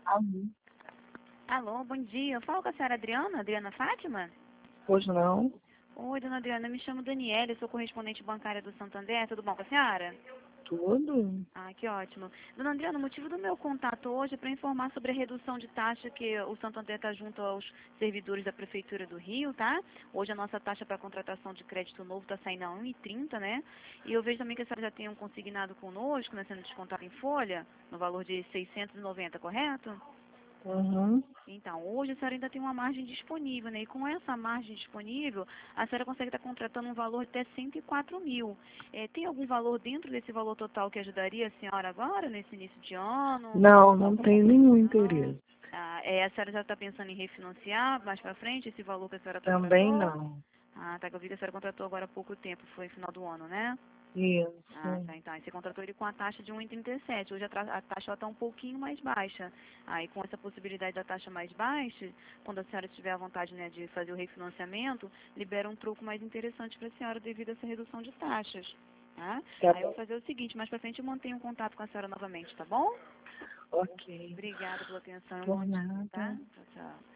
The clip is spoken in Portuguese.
Alô? Alô, bom dia. Eu falo com a senhora Adriana, Adriana Fátima? Pois não? Oi, dona Adriana, eu me chamo Daniela, eu sou correspondente bancária do Santander, tudo bom com a senhora? Tudo? Ah, que ótimo. Dona Adriana, o motivo do meu contato hoje é para informar sobre a redução de taxa que o Santander está junto aos servidores da Prefeitura do Rio, tá? Hoje a nossa taxa para contratação de crédito novo está saindo a 1,30, né? E eu vejo também que a senhora já tem um consignado conosco, né, sendo descontado em folha, no valor de 690, correto? Uhum. Então, hoje a senhora ainda tem uma margem disponível, né? E com essa margem disponível, a senhora consegue estar contratando um valor de até 104 mil. Tem algum valor dentro desse valor total que ajudaria a senhora agora, nesse início de ano? Não, não Alguma tenho nenhum opção? interesse. A senhora já está pensando em refinanciar mais para frente esse valor que a senhora Também contratou? não. Ah, tá, que eu vi que a senhora contratou agora há pouco tempo, foi final do ano, né? Ah, Isso. tá, então. Aí você contratou ele com a taxa de 1,37. Hoje a taxa está um pouquinho mais baixa. Aí com essa possibilidade da taxa mais baixa, quando a senhora tiver a vontade, né, de fazer o refinanciamento, libera um troco mais interessante para a senhora devido a essa redução de taxas. Tá? Tá Aí eu bom. vou fazer o seguinte, mais para frente eu mantenho um contato com a senhora novamente, tá bom? Ok. Obrigada pela atenção e um Por bom dia, tá? nada. Tchau, tchau.